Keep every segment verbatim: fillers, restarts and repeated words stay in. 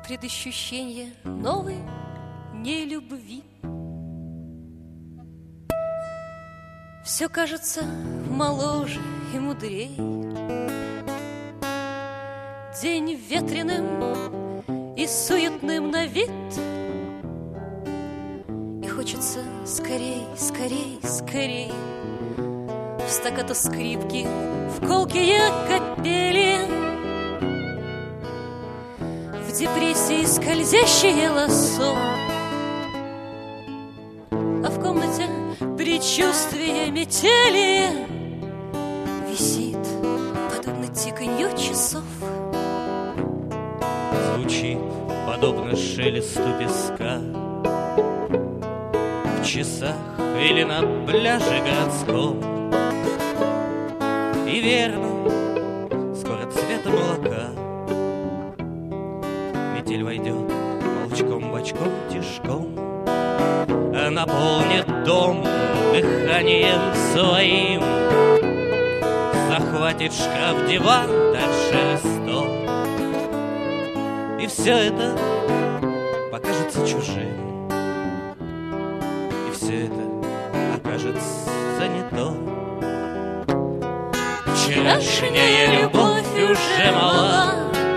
предощущение новой нелюбви. Все кажется моложе и мудрей. День ветреным и суетным на вид, и хочется скорей, скорей, скорей в стаккато скрипки, в колкие капели, в депрессии скользящее лассо, а в комнате предчувствие метели висит, подобно тиканью часов. Звучит, подобно шелесту песка, в часах или на пляже городском. И верно, скоро цвета молока метель войдет волчком-бочком тишком, наполнит дом дыханием своим, захватит шкаф, диван, дальше стол. И все это покажется чужим, и все это окажется не то. Вчерашняя любовь уже мала,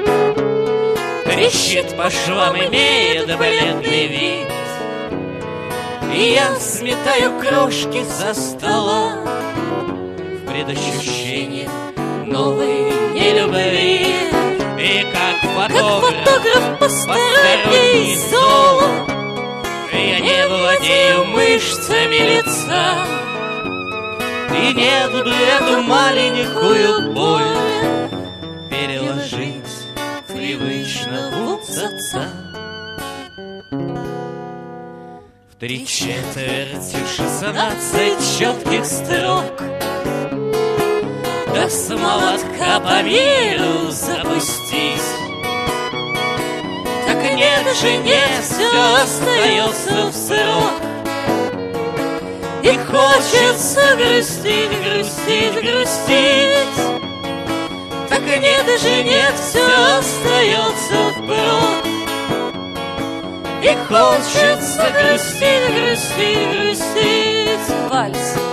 трещит по швам, имеет бледный вид. И я сметаю крошки со стола в предощущении новой нелюбви. И как фотограф, как фотограф посторонний зол, я не владею мышцами лица, и не буду эту маленькую боль переложить привычно в утца. В три четверти шестнадцать четких строк, до самолотка по миру запустись. Так нет же, нет, все остается в срок. И хочется грустить, грустить, грустить. Так нет же, нет, все остается впрок. И хочется грустить, грустить, грустить. Вальс.